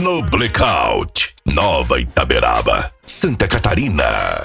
No Blackout, Nova Itaberaba, Santa Catarina.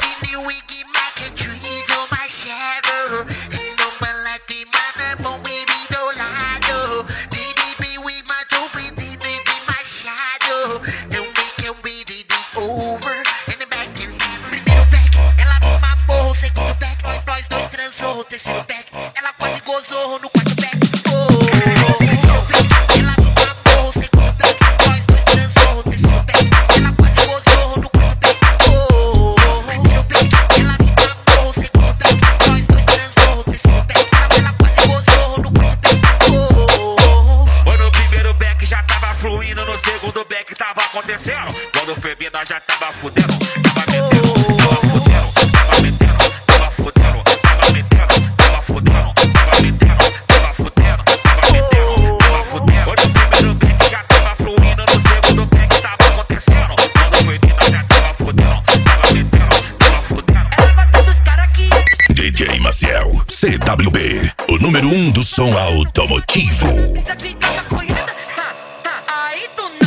Acontecendo, quando foi bem nós já tava fudendo, tava metendo, tava fudendo, tava metendo, tava fudendo, tava metendo, tava fudendo, tava metendo, tava fudendo, tava metendo, tava fudendo. Quando o primeiro back já tava fluindo, no segundo back tava acontecendo, quando foi bem nós já tava fudendo, tava metendo, tava fudendo. Ela gosta dos cara aqui. DJ Maciel, CWB, o número 1 do som automotivo. Essa vida tá corrida, aí do nada.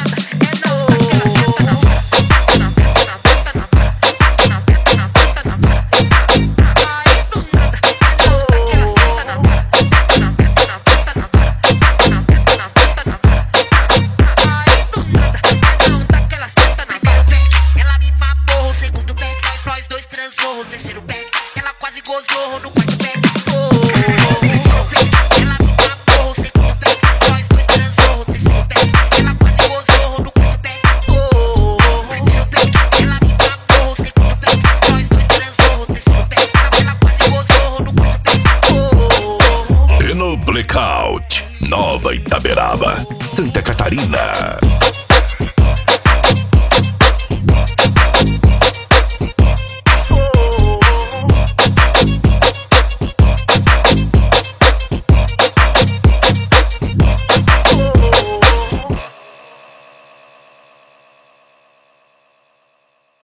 Gozou no quarto back, ela me mamou, segundo back, nós dois transou, terceiro back, ela quase gozou no quarto back, primeiro back, ela me mamou, segundo back, nós dois transou, terceiro back, ela quase gozou no quarto back. E no Blackout, Nova Itaberaba, Santa Catarina.